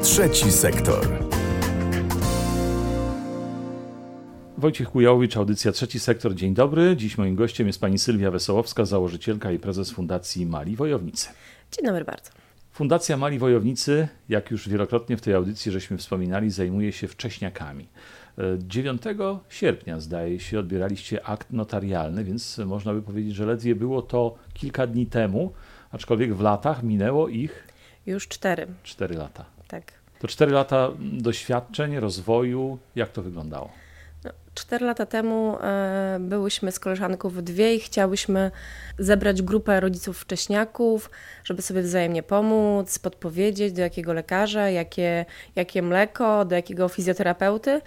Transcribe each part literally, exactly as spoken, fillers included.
Trzeci sektor. Wojciech Kujałowicz, audycja Trzeci Sektor. Dzień dobry. Dziś moim gościem jest pani Sylwia Wesołowska, założycielka i prezes Fundacji Mali Wojownicy. Dzień dobry bardzo. Fundacja Mali Wojownicy, jak już wielokrotnie w tej audycji żeśmy wspominali, zajmuje się wcześniakami. dziewiątego sierpnia, zdaje się, odbieraliście akt notarialny, więc można by powiedzieć, że ledwie było to kilka dni temu, aczkolwiek w latach minęło ich... Już cztery. Cztery lata. Tak. To cztery lata doświadczeń, rozwoju. Jak to wyglądało? No, cztery lata temu e, byłyśmy z koleżanką w dwie i chciałyśmy zebrać grupę rodziców wcześniaków, żeby sobie wzajemnie pomóc, podpowiedzieć, do jakiego lekarza, jakie, jakie mleko, do jakiego fizjoterapeuty.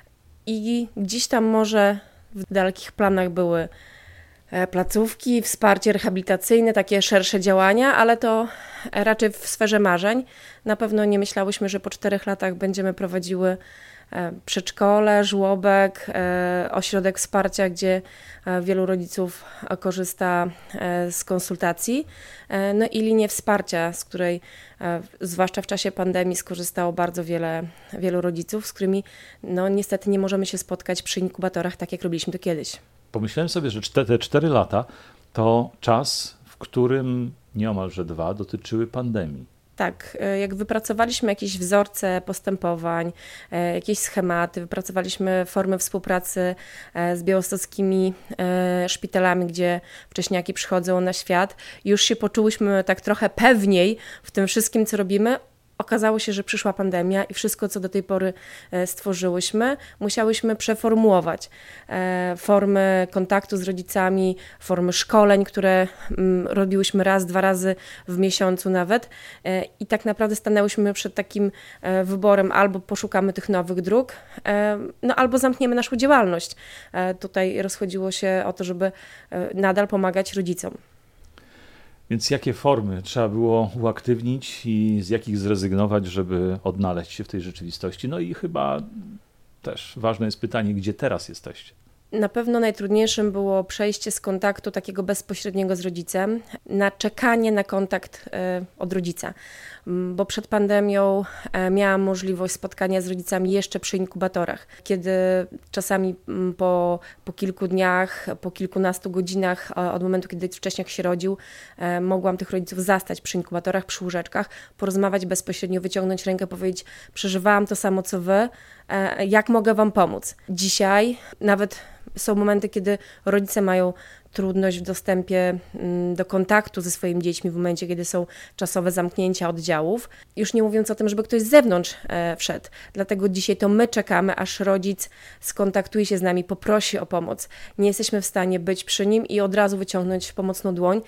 I gdzieś tam może w dalekich planach były placówki, wsparcie rehabilitacyjne, takie szersze działania, ale to raczej w sferze marzeń. Na pewno nie myślałyśmy, że po czterech latach będziemy prowadziły przedszkole, żłobek, ośrodek wsparcia, gdzie wielu rodziców korzysta z konsultacji, no i linię wsparcia, z której zwłaszcza w czasie pandemii skorzystało bardzo wiele, wielu rodziców, z którymi no niestety nie możemy się spotkać przy inkubatorach tak, jak robiliśmy to kiedyś. Pomyślałem sobie, że te cztery lata to czas, w którym nieomalże dwa dotyczyły pandemii. Tak, jak wypracowaliśmy jakieś wzorce postępowań, jakieś schematy, wypracowaliśmy formy współpracy z białostockimi szpitalami, gdzie wcześniaki przychodzą na świat, już się poczułyśmy tak trochę pewniej w tym wszystkim, co robimy. Okazało się, że przyszła pandemia i wszystko, co do tej pory stworzyłyśmy, musiałyśmy przeformułować. Formy kontaktu z rodzicami, formy szkoleń, które robiłyśmy raz, dwa razy w miesiącu nawet. I tak naprawdę stanęłyśmy przed takim wyborem: albo poszukamy tych nowych dróg, no albo zamkniemy naszą działalność. Tutaj rozchodziło się o to, żeby nadal pomagać rodzicom. Więc jakie formy trzeba było uaktywnić i z jakich zrezygnować, żeby odnaleźć się w tej rzeczywistości? No i chyba też ważne jest pytanie, gdzie teraz jesteście? Na pewno najtrudniejszym było przejście z kontaktu takiego bezpośredniego z rodzicem na czekanie na kontakt od rodzica, bo przed pandemią miałam możliwość spotkania z rodzicami jeszcze przy inkubatorach, kiedy czasami po, po kilku dniach, po kilkunastu godzinach od momentu, kiedy wcześniak się rodził, mogłam tych rodziców zastać przy inkubatorach, przy łóżeczkach, porozmawiać bezpośrednio, wyciągnąć rękę, powiedzieć: przeżywałam to samo co wy, jak mogę wam pomóc? Dzisiaj nawet są momenty, kiedy rodzice mają trudność w dostępie do kontaktu ze swoimi dziećmi w momencie, kiedy są czasowe zamknięcia oddziałów. Już nie mówiąc o tym, żeby ktoś z zewnątrz wszedł. Dlatego dzisiaj to my czekamy, aż rodzic skontaktuje się z nami, poprosi o pomoc. Nie jesteśmy w stanie być przy nim i od razu wyciągnąć pomocną dłoń,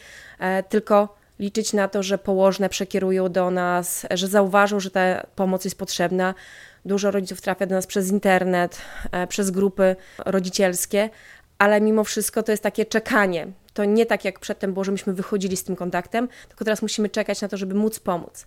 tylko liczyć na to, że położne przekierują do nas, że zauważą, że ta pomoc jest potrzebna. Dużo rodziców trafia do nas przez internet, przez grupy rodzicielskie, ale mimo wszystko to jest takie czekanie. To nie tak jak przedtem było, że myśmy wychodzili z tym kontaktem, tylko teraz musimy czekać na to, żeby móc pomóc.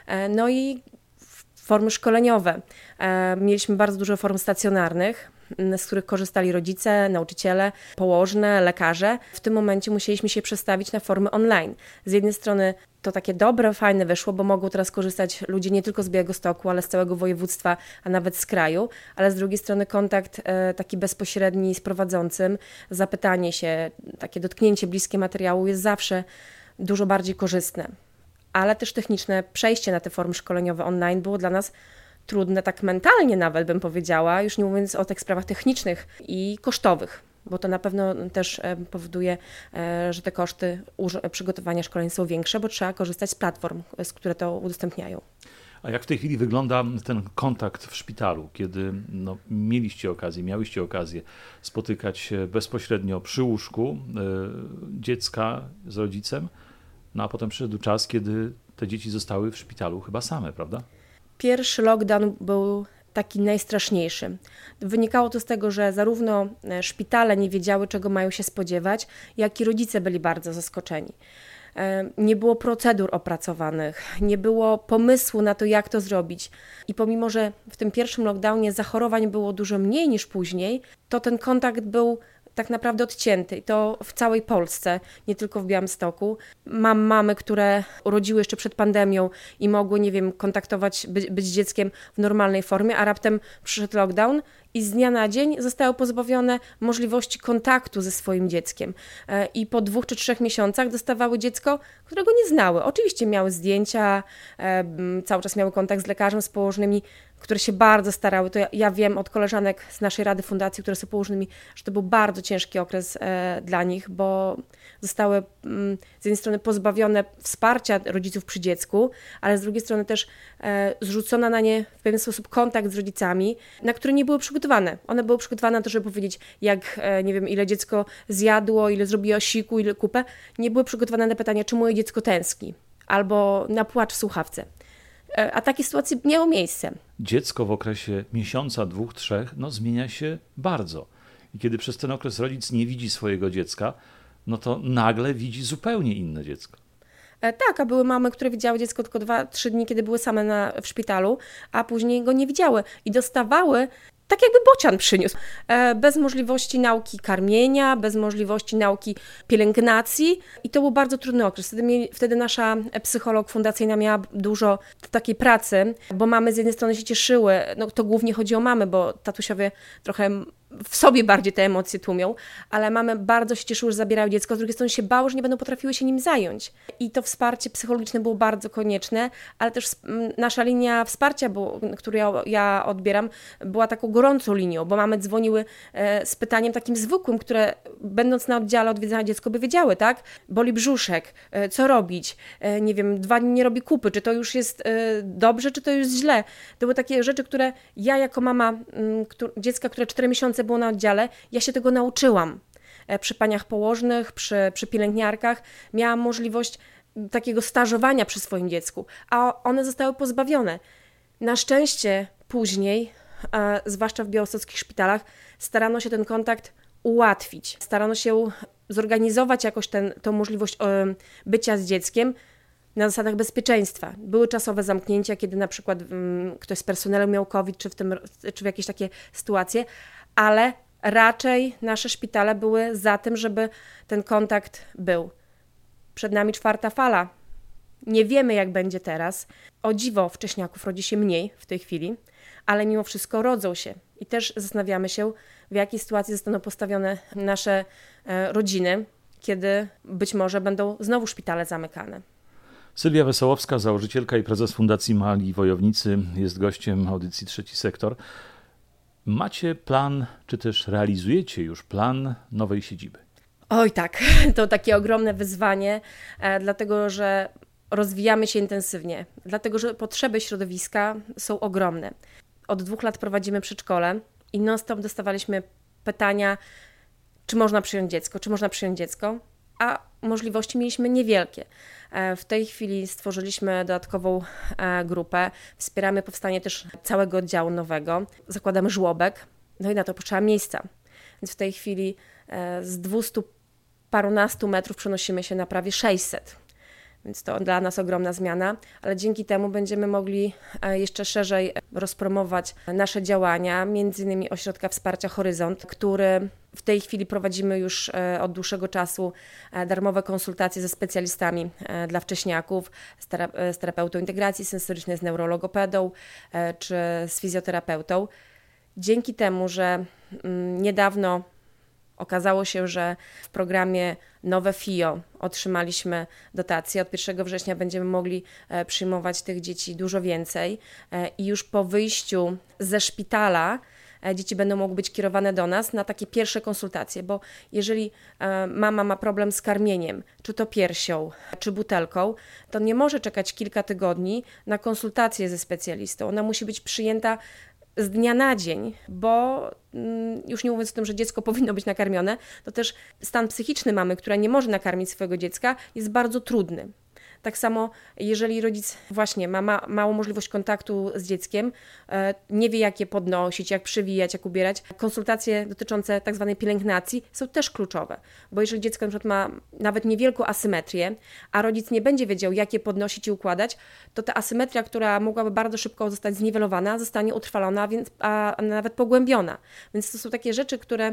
No i formy szkoleniowe. Mieliśmy bardzo dużo form stacjonarnych, z których korzystali rodzice, nauczyciele, położne, lekarze. W tym momencie musieliśmy się przestawić na formy online. Z jednej strony to takie dobre, fajne wyszło, bo mogą teraz korzystać ludzie nie tylko z Białegostoku, ale z całego województwa, a nawet z kraju, ale z drugiej strony kontakt taki bezpośredni z prowadzącym, zapytanie się, takie dotknięcie bliskie materiału jest zawsze dużo bardziej korzystne. Ale też techniczne przejście na te formy szkoleniowe online było dla nas trudne, tak mentalnie nawet bym powiedziała, już nie mówiąc o tych sprawach technicznych i kosztowych, bo to na pewno też powoduje, że te koszty przygotowania szkoleń są większe, bo trzeba korzystać z platform, z które to udostępniają. A jak w tej chwili wygląda ten kontakt w szpitalu, kiedy no, mieliście okazję, miałyście okazję spotykać się bezpośrednio przy łóżku y, dziecka z rodzicem, no a potem przyszedł czas, kiedy te dzieci zostały w szpitalu chyba same, prawda? Pierwszy lockdown był taki najstraszniejszy. Wynikało to z tego, że zarówno szpitale nie wiedziały, czego mają się spodziewać, jak i rodzice byli bardzo zaskoczeni. Nie było procedur opracowanych, nie było pomysłu na to, jak to zrobić. I pomimo, że w tym pierwszym lockdownie zachorowań było dużo mniej niż później, to ten kontakt był tak naprawdę odcięty. I to w całej Polsce, nie tylko w Białymstoku. Mam mamy, które urodziły jeszcze przed pandemią i mogły, nie wiem, kontaktować, być, być z dzieckiem w normalnej formie, a raptem przyszedł lockdown i z dnia na dzień zostały pozbawione możliwości kontaktu ze swoim dzieckiem. I po dwóch czy trzech miesiącach dostawały dziecko, którego nie znały. Oczywiście miały zdjęcia, cały czas miały kontakt z lekarzem, z położnymi, które się bardzo starały. To ja, ja wiem od koleżanek z naszej Rady Fundacji, które są położnymi, że to był bardzo ciężki okres e, dla nich, bo zostały mm, z jednej strony pozbawione wsparcia rodziców przy dziecku, ale z drugiej strony też e, zrzucona na nie w pewien sposób kontakt z rodzicami, na które nie były przygotowane. One były przygotowane na to, żeby powiedzieć, jak, e, nie wiem, ile dziecko zjadło, ile zrobiło siku, ile kupę. Nie były przygotowane na pytanie, czy moje dziecko tęskni, albo na płacz w słuchawce. A takie sytuacje miało miejsce. Dziecko w okresie miesiąca, dwóch, trzech, no zmienia się bardzo. I kiedy przez ten okres rodzic nie widzi swojego dziecka, no to nagle widzi zupełnie inne dziecko. Tak, a były mamy, które widziały dziecko tylko dwa, trzy dni, kiedy były same na, w szpitalu, a później go nie widziały i dostawały tak jakby bocian przyniósł. Bez możliwości nauki karmienia, bez możliwości nauki pielęgnacji i to był bardzo trudny okres. Wtedy, mieli, wtedy nasza psycholog fundacyjna miała dużo takiej pracy, bo mamy z jednej strony się cieszyły, no to głównie chodzi o mamy, bo tatusiowie trochę w sobie bardziej te emocje tłumią, ale mamy bardzo się cieszyły, że zabierają dziecko, z drugiej strony się bały, że nie będą potrafiły się nim zająć. I to wsparcie psychologiczne było bardzo konieczne, ale też nasza linia wsparcia, bo, którą ja, ja odbieram, była taką gorącą linią, bo mamy dzwoniły e, z pytaniem takim zwykłym, które będąc na oddziale odwiedzania dziecko by wiedziały, tak? Boli brzuszek, e, co robić, e, nie wiem, dwa dni nie robi kupy, czy to już jest e, dobrze, czy to już źle. To były takie rzeczy, które ja jako mama m, któr, dziecka, które cztery miesiące było na oddziale, ja się tego nauczyłam. Przy paniach położnych, przy, przy pielęgniarkach miałam możliwość takiego stażowania przy swoim dziecku, a one zostały pozbawione. Na szczęście później, e, zwłaszcza w białostockich szpitalach, starano się ten kontakt ułatwić. Starano się zorganizować jakoś ten, tą możliwość e, bycia z dzieckiem na zasadach bezpieczeństwa. Były czasowe zamknięcia, kiedy na przykład um, ktoś z personelu miał COVID, czy w, tym, czy w jakieś takie sytuacje, ale raczej nasze szpitale były za tym, żeby ten kontakt był. Przed nami czwarta fala. Nie wiemy, jak będzie teraz. O dziwo wcześniaków rodzi się mniej w tej chwili, ale mimo wszystko rodzą się. I też zastanawiamy się, w jakiej sytuacji zostaną postawione nasze e, rodziny, kiedy być może będą znowu szpitale zamykane. Sylwia Wesołowska, założycielka i prezes Fundacji Mali Wojownicy, jest gościem audycji Trzeci Sektor. Macie plan, czy też realizujecie już plan nowej siedziby? Oj tak, to takie ogromne wyzwanie, e, dlatego że rozwijamy się intensywnie, dlatego że potrzeby środowiska są ogromne. Od dwóch lat prowadzimy przedszkole i non-stop dostawaliśmy pytania, czy można przyjąć dziecko, czy można przyjąć dziecko, a możliwości mieliśmy niewielkie. W tej chwili stworzyliśmy dodatkową grupę, wspieramy powstanie też całego oddziału nowego, zakładamy żłobek, no i na to potrzeba miejsca. Więc w tej chwili z dwustu parunastu metrów przenosimy się na prawie sześćset. Więc to dla nas ogromna zmiana, ale dzięki temu będziemy mogli jeszcze szerzej rozpromować nasze działania, między innymi Ośrodka Wsparcia Horyzont, który w tej chwili prowadzimy już od dłuższego czasu darmowe konsultacje ze specjalistami dla wcześniaków, z terapeutą integracji sensorycznej, z neurologopedą czy z fizjoterapeutą. Dzięki temu, że niedawno okazało się, że w programie Nowe F I O otrzymaliśmy dotację. Od pierwszego września będziemy mogli przyjmować tych dzieci dużo więcej i już po wyjściu ze szpitala dzieci będą mogły być kierowane do nas na takie pierwsze konsultacje, bo jeżeli mama ma problem z karmieniem, czy to piersią, czy butelką, to nie może czekać kilka tygodni na konsultację ze specjalistą. Ona musi być przyjęta z dnia na dzień, bo już nie mówiąc o tym, że dziecko powinno być nakarmione, to też stan psychiczny mamy, która nie może nakarmić swojego dziecka, jest bardzo trudny. Tak samo, jeżeli rodzic właśnie ma, ma małą możliwość kontaktu z dzieckiem, nie wie, jak je podnosić, jak przywijać, jak ubierać, konsultacje dotyczące tak zwanej pielęgnacji są też kluczowe, bo jeżeli dziecko na przykład ma nawet niewielką asymetrię, a rodzic nie będzie wiedział, jak je podnosić i układać, to ta asymetria, która mogłaby bardzo szybko zostać zniwelowana, zostanie utrwalona, więc, a nawet pogłębiona. Więc to są takie rzeczy, które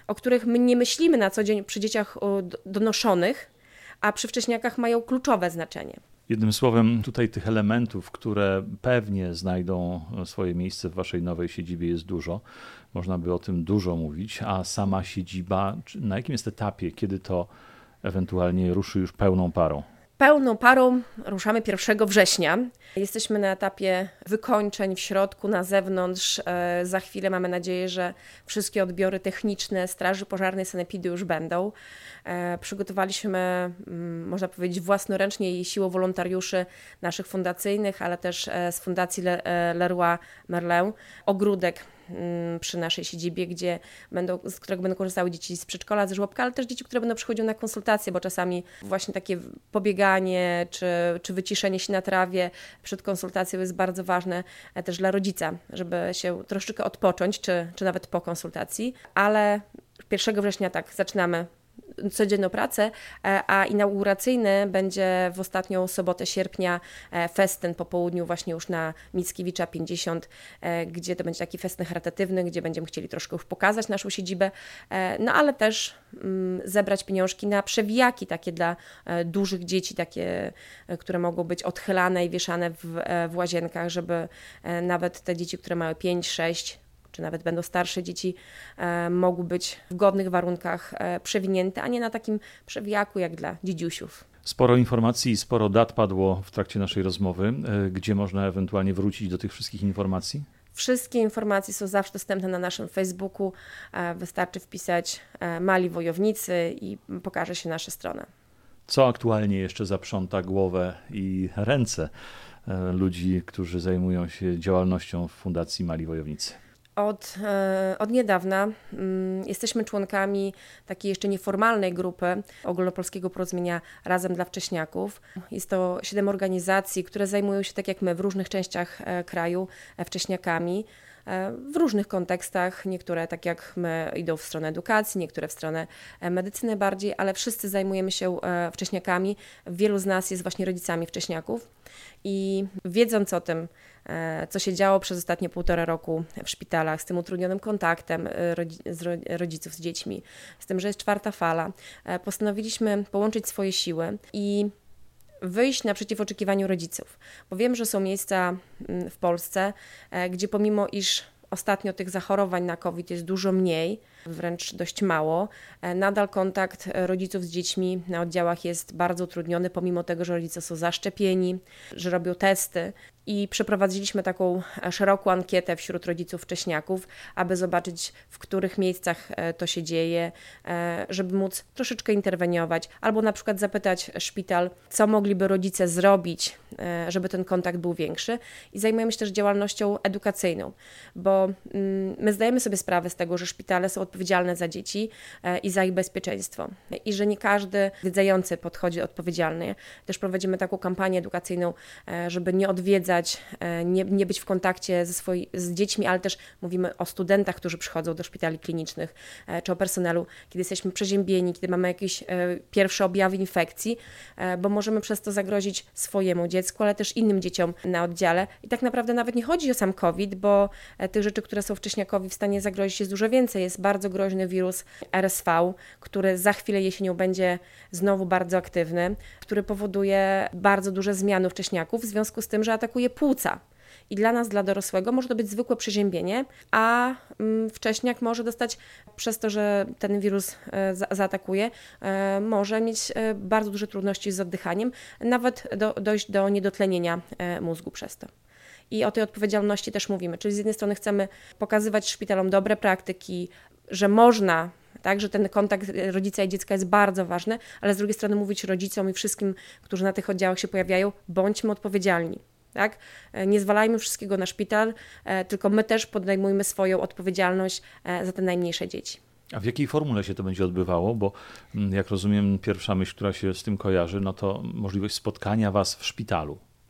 o których my nie myślimy na co dzień przy dzieciach donoszonych, a przy wcześniakach mają kluczowe znaczenie. Jednym słowem, tutaj tych elementów, które pewnie znajdą swoje miejsce w waszej nowej siedzibie, jest dużo. Można by o tym dużo mówić, a sama siedziba, na jakim jest etapie, kiedy to ewentualnie ruszy już pełną parą? Pełną parą ruszamy pierwszego września. Jesteśmy na etapie wykończeń w środku, na zewnątrz. Za chwilę mamy nadzieję, że wszystkie odbiory techniczne Straży Pożarnej Sanepidu już będą. Przygotowaliśmy, można powiedzieć, własnoręcznie i siłą wolontariuszy naszych fundacyjnych, ale też z Fundacji Leroy Merlin ogródek przy naszej siedzibie, gdzie będą, z którego będą korzystały dzieci z przedszkola, ze żłobka, ale też dzieci, które będą przychodziły na konsultacje, bo czasami właśnie takie pobieganie czy, czy wyciszenie się na trawie przed konsultacją jest bardzo ważne też dla rodzica, żeby się troszeczkę odpocząć, czy, czy nawet po konsultacji, ale pierwszego września tak, zaczynamy codzienną pracę, a inauguracyjny będzie w ostatnią sobotę sierpnia festyn po południu właśnie już na Mickiewicza pięćdziesiąt, gdzie to będzie taki festyn charytatywny, gdzie będziemy chcieli troszkę już pokazać naszą siedzibę, no ale też zebrać pieniążki na przewijaki takie dla dużych dzieci, takie, które mogą być odchylane i wieszane w, w łazienkach, żeby nawet te dzieci, które mają pięć, sześć czy nawet będą starsze dzieci, e, mogły być w godnych warunkach e, przewinięte, a nie na takim przewijaku jak dla dzidziusiów. Sporo informacji i sporo dat padło w trakcie naszej rozmowy. E, gdzie można ewentualnie wrócić do tych wszystkich informacji? Wszystkie informacje są zawsze dostępne na naszym Facebooku. E, wystarczy wpisać e, Mali Wojownicy i pokaże się nasza strona. Co aktualnie jeszcze zaprząta głowę i ręce e, ludzi, którzy zajmują się działalnością w Fundacji Mali Wojownicy? Od, od niedawna um, jesteśmy członkami takiej jeszcze nieformalnej grupy Ogólnopolskiego Porozumienia Razem dla Wcześniaków. Jest to siedem organizacji, które zajmują się tak jak my w różnych częściach e, kraju e, wcześniakami. W różnych kontekstach, niektóre tak jak my idą w stronę edukacji, niektóre w stronę medycyny bardziej, ale wszyscy zajmujemy się wcześniakami. Wielu z nas jest właśnie rodzicami wcześniaków i wiedząc o tym, co się działo przez ostatnie półtora roku w szpitalach, z tym utrudnionym kontaktem rodziców z dziećmi, z tym, że jest czwarta fala, postanowiliśmy połączyć swoje siły i wyjść naprzeciw oczekiwaniu rodziców, bo wiem, że są miejsca w Polsce, gdzie pomimo iż ostatnio tych zachorowań na COVID jest dużo mniej, wręcz dość mało, nadal kontakt rodziców z dziećmi na oddziałach jest bardzo utrudniony, pomimo tego, że rodzice są zaszczepieni, że robią testy. I przeprowadziliśmy taką szeroką ankietę wśród rodziców wcześniaków, aby zobaczyć, w których miejscach to się dzieje, żeby móc troszeczkę interweniować, albo na przykład zapytać szpital, co mogliby rodzice zrobić, żeby ten kontakt był większy. I zajmujemy się też działalnością edukacyjną, bo my zdajemy sobie sprawę z tego, że szpitale są odpowiedzialne za dzieci i za ich bezpieczeństwo i że nie każdy odwiedzający podchodzi odpowiedzialnie. Też prowadzimy taką kampanię edukacyjną, żeby nie odwiedzać, nie, nie być w kontakcie ze swoi, z dziećmi, ale też mówimy o studentach, którzy przychodzą do szpitali klinicznych, czy o personelu, kiedy jesteśmy przeziębieni, kiedy mamy jakieś pierwsze objawy infekcji, bo możemy przez to zagrozić swojemu dziecku, ale też innym dzieciom na oddziale. I tak naprawdę nawet nie chodzi o sam COVID, bo tych rzeczy, które są wcześniakowi w stanie zagrozić, jest dużo więcej. Jest bardzo groźny wirus R S V, który za chwilę jesienią będzie znowu bardzo aktywny, który powoduje bardzo duże zmiany u wcześniaków w związku z tym, że atakuje płuca. I dla nas, dla dorosłego, może to być zwykłe przeziębienie, a wcześniak może dostać, przez to, że ten wirus zaatakuje, może mieć bardzo duże trudności z oddychaniem, nawet do, dojść do niedotlenienia mózgu przez to. I o tej odpowiedzialności też mówimy. Czyli z jednej strony chcemy pokazywać szpitalom dobre praktyki, że można, tak, że ten kontakt rodzica i dziecka jest bardzo ważny, ale z drugiej strony mówić rodzicom i wszystkim, którzy na tych oddziałach się pojawiają, bądźmy odpowiedzialni. Tak? Nie zwalajmy wszystkiego na szpital, tylko my też podejmujmy swoją odpowiedzialność za te najmniejsze dzieci. A w jakiej formule się to będzie odbywało? Bo jak rozumiem, pierwsza myśl, która się z tym kojarzy, no to możliwość spotkania was w szpitalu.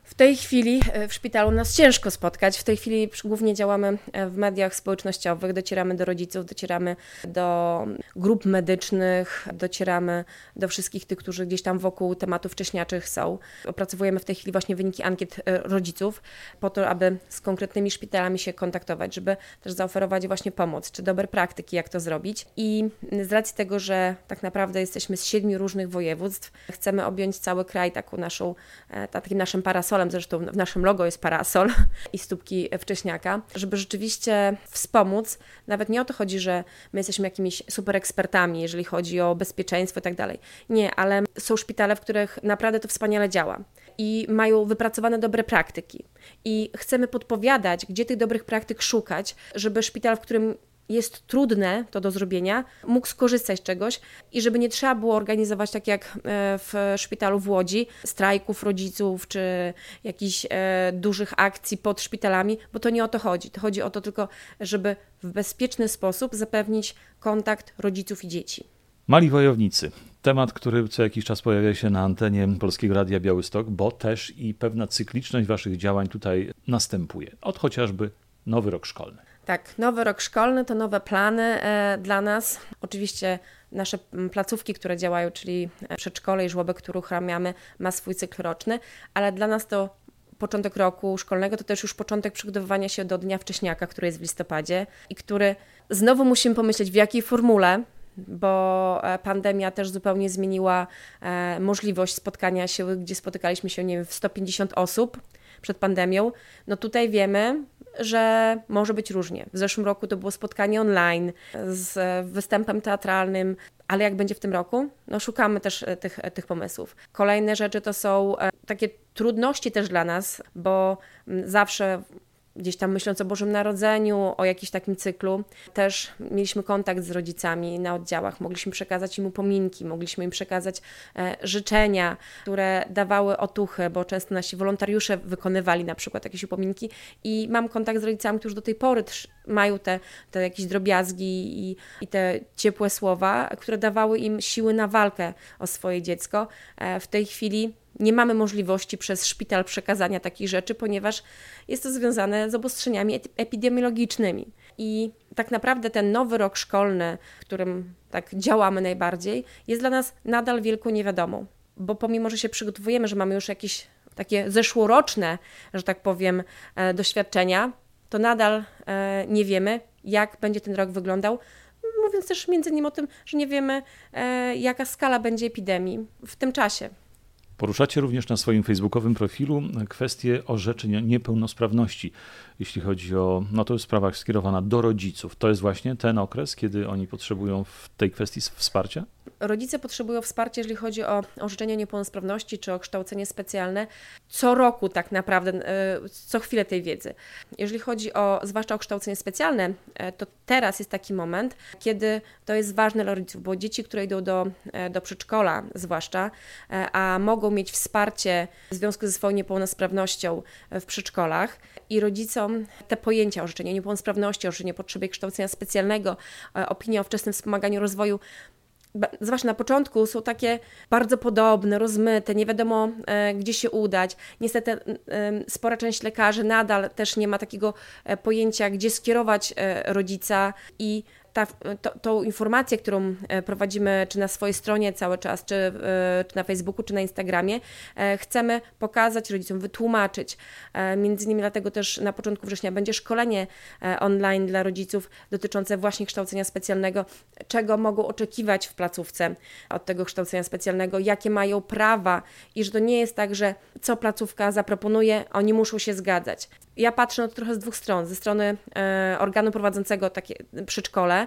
W tej chwili w szpitalu nas ciężko spotkać. W tej chwili głównie działamy w mediach społecznościowych, docieramy do rodziców, docieramy do grup medycznych, docieramy do wszystkich tych, którzy gdzieś tam wokół tematów wcześniaczych są. Opracowujemy w tej chwili właśnie wyniki ankiet rodziców po to, aby z konkretnymi szpitalami się kontaktować, żeby też zaoferować właśnie pomoc, czy dobre praktyki, jak to zrobić. I z racji tego, że tak naprawdę jesteśmy z siedmiu różnych województw, chcemy objąć cały kraj taką naszą, takim naszym parasolem. Zresztą w naszym logo jest parasol i stópki wcześniaka, żeby rzeczywiście wspomóc. Nawet nie o to chodzi, że my jesteśmy jakimiś super ekspertami, jeżeli chodzi o bezpieczeństwo i tak dalej. Nie, ale są szpitale, w których naprawdę to wspaniale działa i mają wypracowane dobre praktyki. I chcemy podpowiadać, gdzie tych dobrych praktyk szukać, żeby szpital, w którym jest trudne to do zrobienia, mógł skorzystać z czegoś i żeby nie trzeba było organizować, tak jak w szpitalu w Łodzi, strajków rodziców czy jakichś dużych akcji pod szpitalami, bo to nie o to chodzi. To chodzi o to tylko, żeby w bezpieczny sposób zapewnić kontakt rodziców i dzieci. Mali wojownicy. Temat, który co jakiś czas pojawia się na antenie Polskiego Radia Białystok, bo też i pewna cykliczność waszych działań tutaj następuje. Od chociażby Nowy Rok Szkolny. Tak, nowy rok szkolny to nowe plany e, dla nas. Oczywiście nasze placówki, które działają, czyli przedszkole i żłobek, który uruchamiamy, ma swój cykl roczny, ale dla nas to początek roku szkolnego to też już początek przygotowywania się do Dnia Wcześniaka, który jest w listopadzie i który znowu musimy pomyśleć, w jakiej formule, bo pandemia też zupełnie zmieniła e, możliwość spotkania się, gdzie spotykaliśmy się, nie wiem, w sto pięćdziesiąt osób przed pandemią. No tutaj wiemy, że może być różnie. W zeszłym roku to było spotkanie online z występem teatralnym, ale jak będzie w tym roku? No szukamy też tych, tych pomysłów. Kolejne rzeczy to są takie trudności też dla nas, bo zawsze gdzieś tam myśląc o Bożym Narodzeniu, o jakimś takim cyklu, też mieliśmy kontakt z rodzicami na oddziałach, mogliśmy przekazać im upominki, mogliśmy im przekazać e, życzenia, które dawały otuchy, bo często nasi wolontariusze wykonywali na przykład jakieś upominki i mam kontakt z rodzicami, którzy do tej pory też mają te, te jakieś drobiazgi i, i te ciepłe słowa, które dawały im siły na walkę o swoje dziecko. E, w tej chwili nie mamy możliwości przez szpital przekazania takich rzeczy, ponieważ jest to związane z obostrzeniami epidemiologicznymi. I tak naprawdę ten nowy rok szkolny, w którym tak działamy najbardziej, jest dla nas nadal wielką niewiadomą. Bo pomimo, że się przygotowujemy, że mamy już jakieś takie zeszłoroczne, że tak powiem, doświadczenia, to nadal nie wiemy, jak będzie ten rok wyglądał. Mówiąc też między innymi o tym, że nie wiemy, jaka skala będzie epidemii w tym czasie. Poruszacie również na swoim facebookowym profilu kwestię orzeczeń o niepełnosprawności, jeśli chodzi o, no to jest sprawa skierowana do rodziców. To jest właśnie ten okres, kiedy oni potrzebują w tej kwestii wsparcia? Rodzice potrzebują wsparcia, jeżeli chodzi o orzeczenie o niepełnosprawności czy o kształcenie specjalne. Co roku tak naprawdę, co chwilę tej wiedzy. Jeżeli chodzi o, zwłaszcza o kształcenie specjalne, to teraz jest taki moment, kiedy to jest ważne dla rodziców, bo dzieci, które idą do, do przedszkola zwłaszcza, a mogą mieć wsparcie w związku ze swoją niepełnosprawnością w przedszkolach i rodzicom te pojęcia orzeczenia o niepełnosprawności, orzeczenie potrzeby kształcenia specjalnego, opinia o wczesnym wspomaganiu rozwoju, zwłaszcza na początku, są takie bardzo podobne, rozmyte, nie wiadomo e, gdzie się udać. Niestety e, spora część lekarzy nadal też nie ma takiego e, pojęcia, gdzie skierować e, rodzica i Ta, to, tą informację, którą prowadzimy czy na swojej stronie cały czas, czy, czy na Facebooku, czy na Instagramie, chcemy pokazać rodzicom, wytłumaczyć. Między innymi dlatego też na początku września będzie szkolenie online dla rodziców dotyczące właśnie kształcenia specjalnego, czego mogą oczekiwać w placówce od tego kształcenia specjalnego, jakie mają prawa i że to nie jest tak, że co placówka zaproponuje, oni muszą się zgadzać. Ja patrzę na to trochę z dwóch stron. Ze strony e, organu prowadzącego takie przedszkole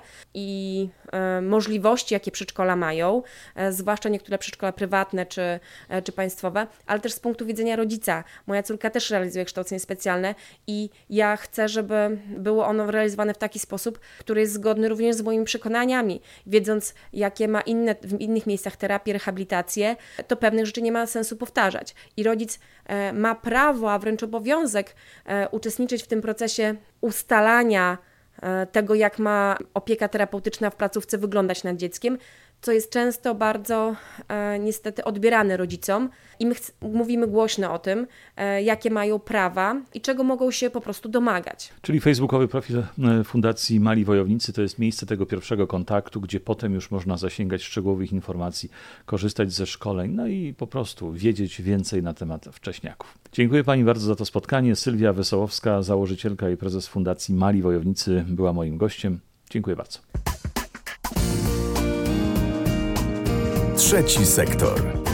i e, możliwości, jakie przedszkola mają, e, zwłaszcza niektóre przedszkola prywatne czy, e, czy państwowe, ale też z punktu widzenia rodzica. Moja córka też realizuje kształcenie specjalne i ja chcę, żeby było ono realizowane w taki sposób, który jest zgodny również z moimi przekonaniami. Wiedząc, jakie ma inne, w innych miejscach terapie, rehabilitacje, to pewnych rzeczy nie ma sensu powtarzać. I rodzic e, ma prawo, a wręcz obowiązek e, uczestniczyć w tym procesie ustalania tego, jak ma opieka terapeutyczna w placówce wyglądać nad dzieckiem, co jest często bardzo e, niestety odbierane rodzicom i my ch- mówimy głośno o tym, e, jakie mają prawa i czego mogą się po prostu domagać. Czyli facebookowy profil Fundacji Mali Wojownicy to jest miejsce tego pierwszego kontaktu, gdzie potem już można zasięgać szczegółowych informacji, korzystać ze szkoleń, no i po prostu wiedzieć więcej na temat wcześniaków. Dziękuję Pani bardzo za to spotkanie. Sylwia Wesołowska, założycielka i prezes Fundacji Mali Wojownicy, była moim gościem. Dziękuję bardzo. Trzeci sektor.